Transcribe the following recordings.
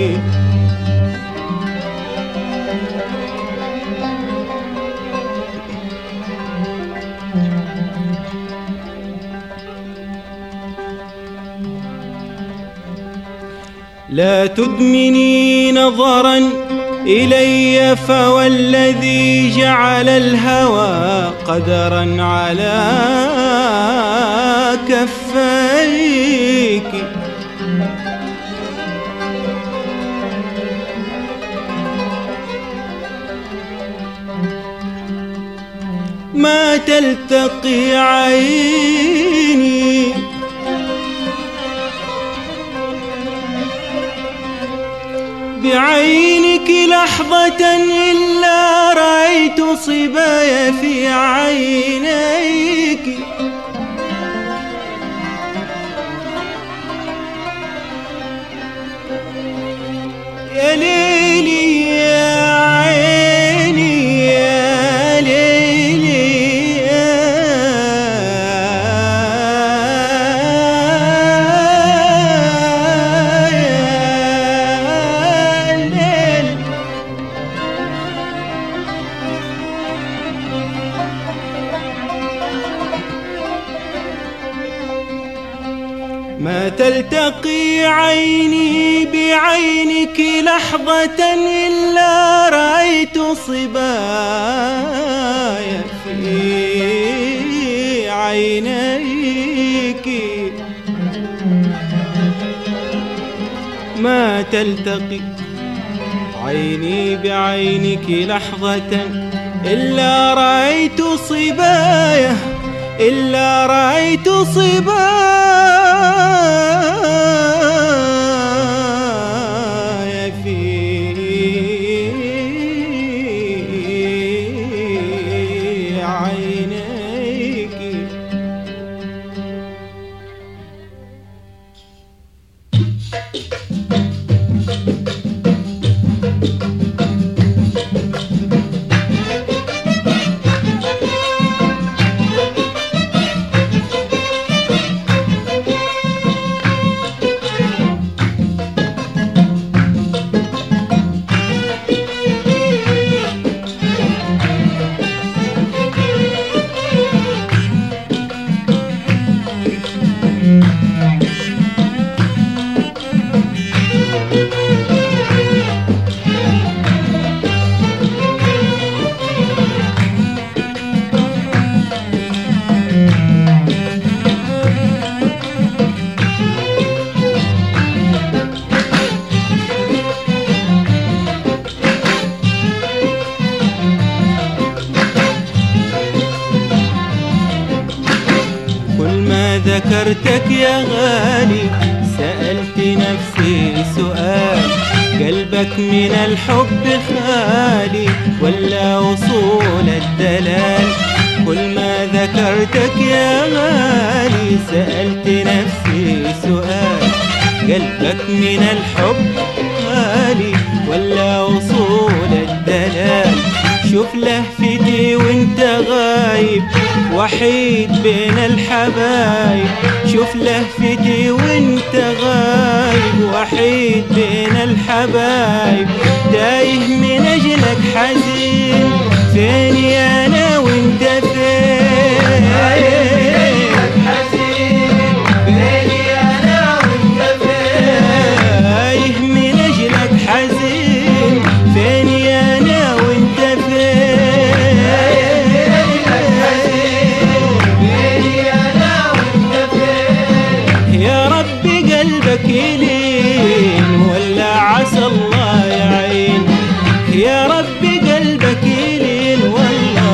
لا تدمني نظرا إلي فوالذي جعل الهوى قدرا على كفيك. ما تلتقي عيني بعينك لحظة إلا رأيت صبايا في عينيك. يا ليلي يا عيني يا ليلي ما تلتقي عيني بعينك لحظة إلا رأيت صبايا في عينيك. ما تلتقي عيني بعينك لحظة إلا رأيت صبايا إلا رأيت صبايا في عينيك. ذكرتك يا غالي سألت نفسي سؤال، قلبك من الحب خالي ولا وصول الدلال؟ كل ما ذكرتك يا غالي سألت نفسي سؤال، قلبك من الحب خالي ولا وصول الدلال؟ شوف لهفتي وانت غايب وحيد بين الحبايب، شوف لهفتي وانت غايب وحيد بين الحبايب، تايه من اجلك حزين فيني انا وانت فين؟ تايه من اجلك حزين فيني انا وانت فين؟ يا ربي قلبك يلين ولا عسى الله يعين، يا ربي قلبك يلين والله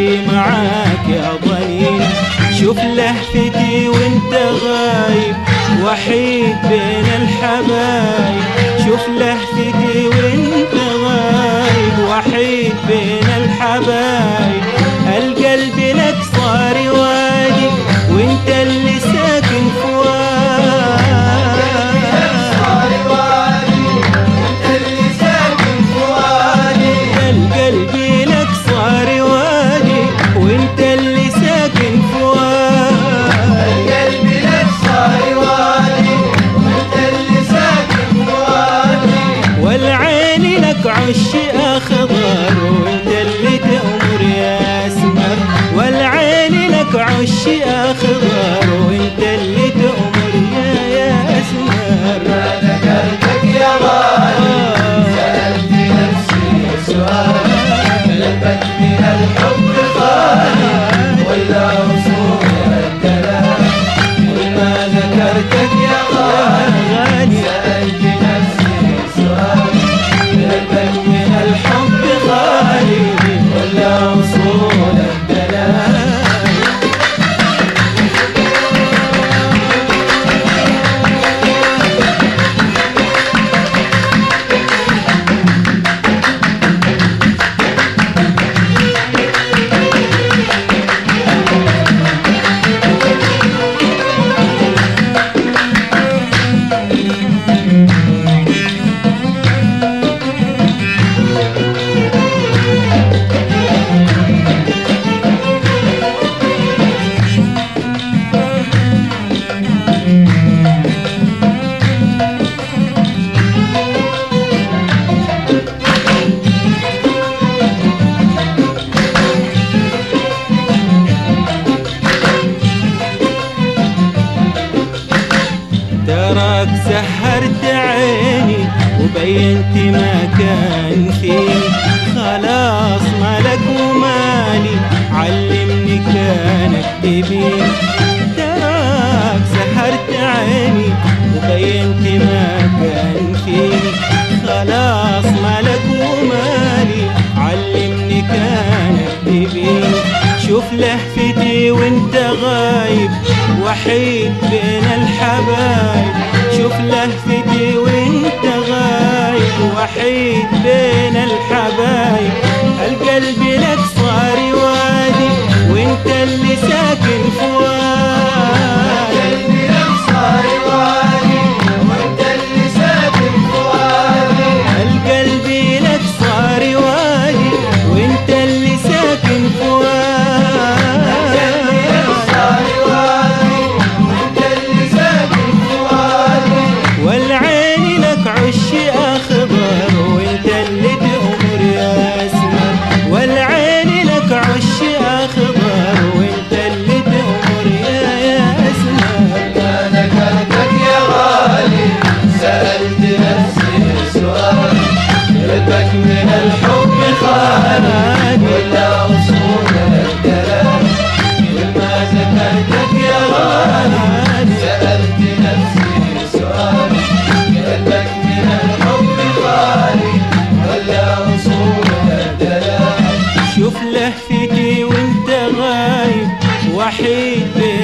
قلبي معاك يا ضنين. شوف لهفتي وانت غايب وحيد بين الحبايب. شوف لهفتي وانت غايب وحيد بين الحبايب. القلب لك صار وادي وانت اللي ساكن فؤادي. القلب لك صار وادي وانت اللي ساكن فؤادي. والعين لك عش اخضر وانت اللي تأمر يا اسمر. والعين لك عش اخضر وانت اللي تأمر يا اسمر. ما ذكرتك يا غالي سألت نفسي سؤال. قلبك من الحب خالي ولا وصول الكلام. وما ذكرتك يا غالي سألت نفسي سؤال. قلبك من الحب خالي ولا وصول الكلام. تراك سهرت عيني وبينت ما كان فيني. خلاص مالك ومالي علمني كانك تبيني. تراك سهرت عيني وبينت ما كان فيني. خلاص مالك ومالي علمني كانك تبيني. شوف لهفتي وانت غايب وحيد بين الحبايب. شوف لهفتي وانت غايب وحيد بين الحبايب. القلب لك صار وادي وانت اللي ساكن فؤادي. قلبي لك صار وادي وانت اللي ساكن فؤادي. القلب لك صار وادي وانت اللي ساكن فؤادي. والعين لك عش اخضر وانت اللي تأمر يا اسمر. والعين لك عش اخضر وانت اللي تأمر يا اسمر. ما ذكرتك يا غالي سألت نفسي سؤال. قلبك من الحب خالي ولا وصول الكلام. وما ذكرتك يا غالي سألت نفسي سؤال. قلبك من الحب خالي ولا وصول الكلام. شوف لهفتي وانت غايب وحيد